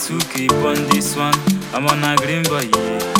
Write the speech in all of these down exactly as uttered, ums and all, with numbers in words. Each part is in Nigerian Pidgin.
two K on this one. I'm on a green boy, yeah.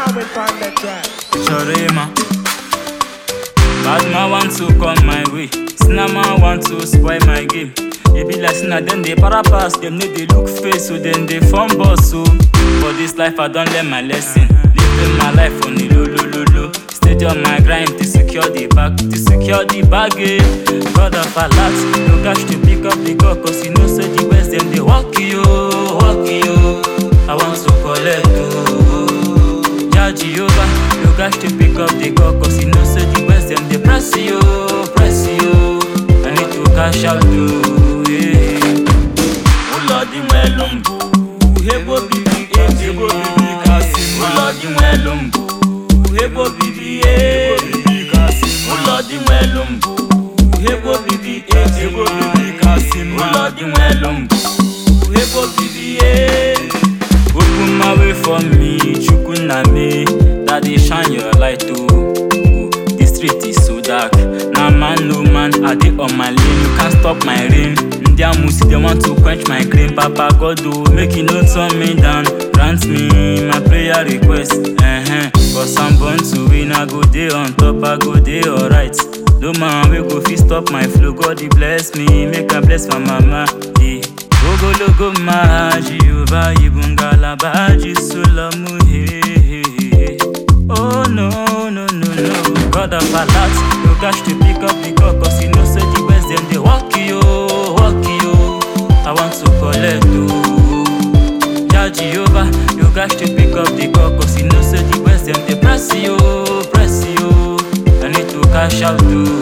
Chorema. Bad man want to come my way. Snama want to spoil my game. It be like sinna them they para pass. Them need they look face, so then they form boss. So for this life I don't learn my lesson. Living my life on the low, low, low, low. Steady on my grind to secure the bag, to secure the bag. Eh. God of a lot, no cash to pick up the car, cause you know say the West them they walk you, walk you. I want to collect oh. Ja Jehovah, no cash to pick up the car, cause you know say the West them they press you, press you. I need to cash out too. Yeah. Oh Lord, the melumbu, hebo bibi, hebo bibi kasi. Oh Lord, the melumbu, hebo bibi, hebo kasi. Oh Lord, the melumbu, hebo bibi, hebo bibi kasi. Oh Lord, the melumbu, hebo bibi. Open my way for me, chukuname. Daddy shine your light too. The street is so dark. Nah man, no man, I dey on my lane. You can't stop my rain. Their musi, they want to quench my claim. Papa God do, make you no turn me down. Grant me my prayer request. Uh-huh. Cause I'm born to win, I go day on top, I go day alright. No man, we go fit stop my flow. God he bless me, make a bless my mama. Yeah. Ogo logo ma Jehovah ibungala baji sulamu he. Oh no no no no. God of a lot, no cash to pick up the car, cause you know say the West them they walk you, walk you. I want to collect oh. Ja Jehovah, no cash to pick up the car, cause you know say the West them they press you, press you. I need to cash out too.